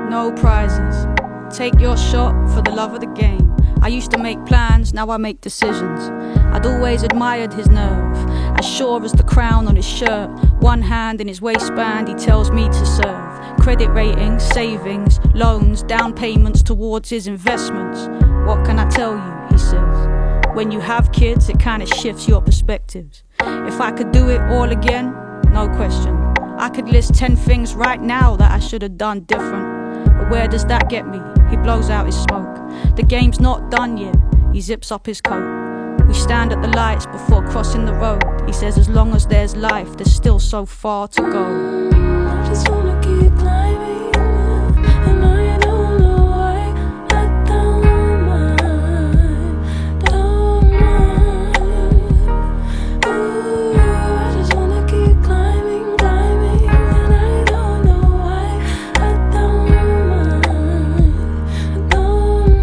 no prizes. Take your shot for the love of the game. I used to make plans, now I make decisions. I'd always admired his nerve, as sure as the crown on his shirt. One hand in his waistband, he tells me to serve. Credit ratings, savings, loans, down payments towards his investments. What can I tell you, he says. When you have kids, it kinda shifts your perspectives. If I could do it all again, no question. I could list 10 things right now that I should have done different. But where does that get me? He blows out his smoke. The game's not done yet. He zips up his coat. We stand at the lights before crossing the road. He says as long as there's life, there's still so far to go. I just wanna keep climbing, and I don't know why. I don't mind, don't mind. Ooh, I just wanna keep climbing, climbing, and I don't know why. I don't mind, don't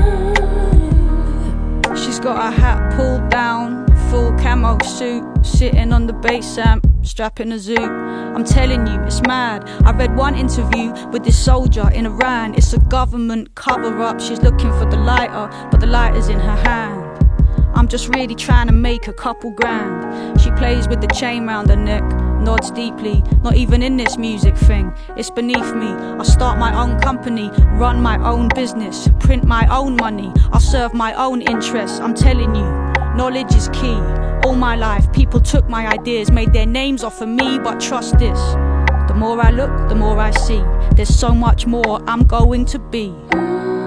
mind. She's got her hat pulled down, full camo suit, sitting on the bass amp, strapping a zoot. I'm telling you, it's mad. I read one interview with this soldier in Iran. It's a government cover-up. She's looking for the lighter, but the lighter's in her hand. I'm just really trying to make a couple grand. She plays with the chain round her neck, nods deeply. Not even in this music thing, it's beneath me. I'll start my own company, run my own business, print my own money. I'll serve my own interests. I'm telling you, knowledge is key. All my life, people took my ideas, made their names off of me, but trust this. The more I look, the more I see. There's so much more I'm going to be.